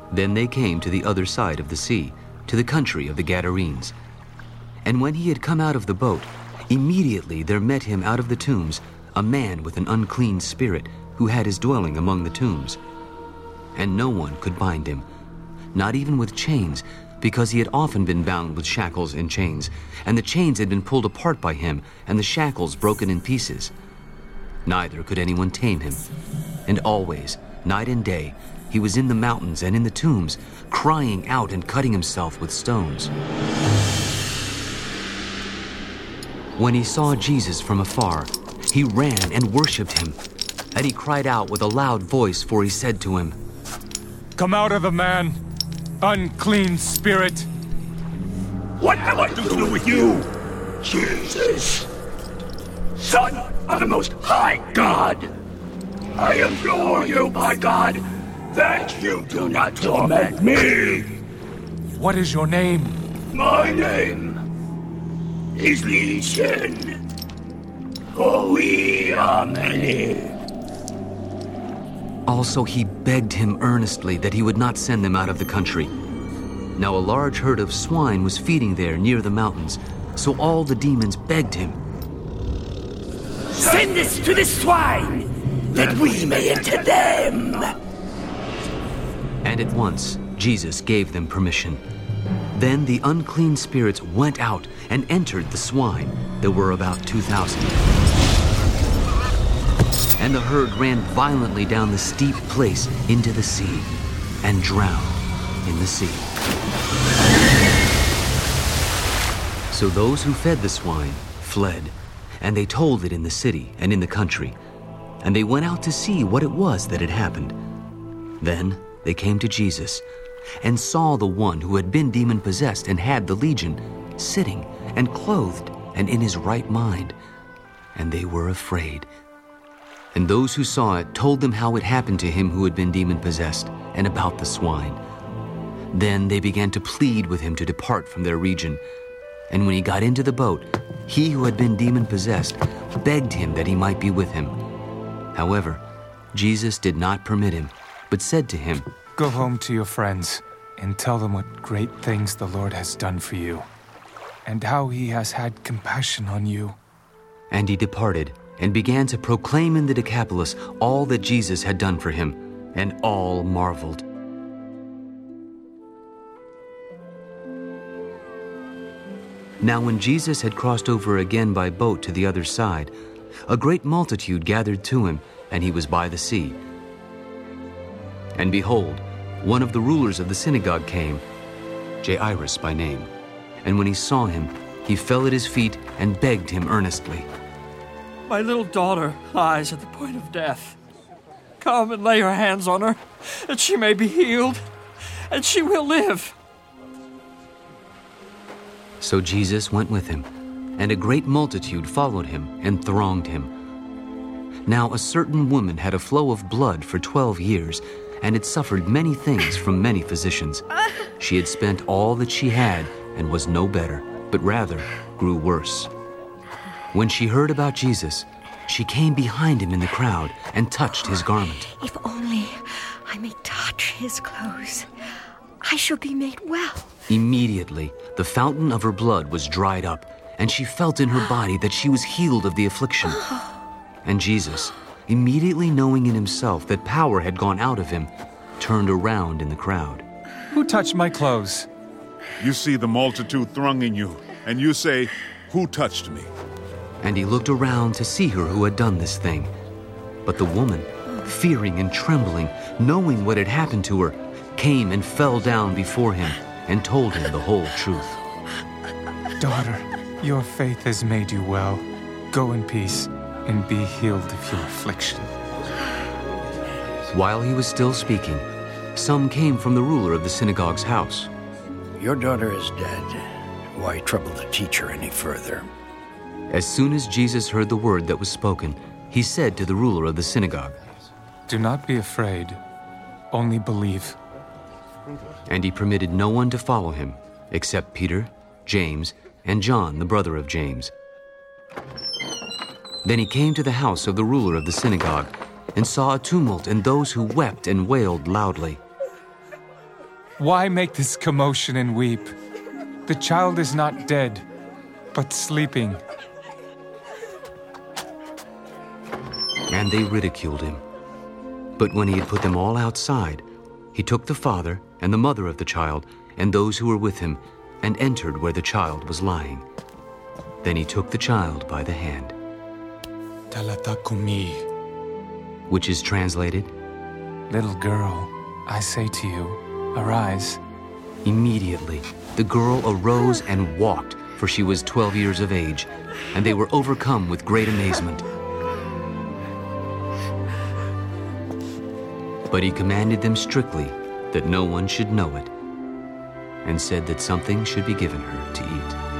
Then they came to the other side of the sea, to the country of the Gadarenes. And when he had come out of the boat, immediately there met him out of the tombs a man with an unclean spirit, who had his dwelling among the tombs. And no one could bind him, not even with chains, because he had often been bound with shackles and chains, and the chains had been pulled apart by him, and the shackles broken in pieces. Neither could anyone tame him. And always, night and day, he was in the mountains and in the tombs, crying out and cutting himself with stones. When he saw Jesus from afar, he ran and worshipped him. And he cried out with a loud voice, for he said to him, "Come out of the man, unclean spirit!" "What have I to do with you, Jesus, Son of the Most High God? I implore you, by God, that you do not torment me." "What is your name?" "My name is Legion, for we are many." Also he begged him earnestly that he would not send them out of the country. Now a large herd of swine was feeding there near the mountains, so all the demons begged him, "Send us to the swine, that we may enter them." And at once Jesus gave them permission. Then the unclean spirits went out and entered the swine. There were about 2,000. And the herd ran violently down the steep place into the sea and drowned in the sea. So those who fed the swine fled, and they told it in the city and in the country. And they went out to see what it was that had happened. Then they came to Jesus and saw the one who had been demon-possessed and had the legion, sitting and clothed and in his right mind. And they were afraid. And those who saw it told them how it happened to him who had been demon-possessed, and about the swine. Then they began to plead with him to depart from their region. And when he got into the boat, he who had been demon-possessed begged him that he might be with him. However, Jesus did not permit him, but said to him, "Go home to your friends and tell them what great things the Lord has done for you, and how he has had compassion on you." And he departed and began to proclaim in the Decapolis all that Jesus had done for him, and all marveled. Now when Jesus had crossed over again by boat to the other side, a great multitude gathered to him, and he was by the sea. And behold, one of the rulers of the synagogue came, Jairus by name. And when he saw him, he fell at his feet and begged him earnestly, "My little daughter lies at the point of death. Come and lay your hands on her, that she may be healed, and she will live." So Jesus went with him, and a great multitude followed him and thronged him. Now a certain woman had a flow of blood for 12 years, and had suffered many things from many physicians. She had spent all that she had, and was no better, but rather grew worse. When she heard about Jesus, she came behind him in the crowd and touched his garment. "If only I may touch his clothes, I shall be made well." Immediately, the fountain of her blood was dried up, and she felt in her body that she was healed of the affliction. And Jesus, immediately knowing in himself that power had gone out of him, turned around in the crowd. "Who touched my clothes?" You see the multitude thronging you, and you say, 'Who touched me?' And he looked around to see her who had done this thing. But the woman, fearing and trembling, knowing what had happened to her, came and fell down before him and told him the whole truth. "Daughter, your faith has made you well. Go in peace and be healed of your affliction." While he was still speaking, some came from the ruler of the synagogue's house. "Your daughter is dead. Why trouble the teacher any further?" As soon as Jesus heard the word that was spoken, he said to the ruler of the synagogue, "Do not be afraid, only believe." And he permitted no one to follow him, except Peter, James, and John, the brother of James. Then he came to the house of the ruler of the synagogue, and saw a tumult and those who wept and wailed loudly. Why make this commotion and weep? The child is not dead, but sleeping. And they ridiculed him. But when he had put them all outside, he took the father and the mother of the child and those who were with him and entered where the child was lying. Then he took the child by the hand. Talitha kumi. Which is translated, Little girl, I say to you, arise. Immediately the girl arose and walked, for she was 12 years of age, and they were overcome with great amazement. But he commanded them strictly that no one should know it, and said that something should be given her to eat.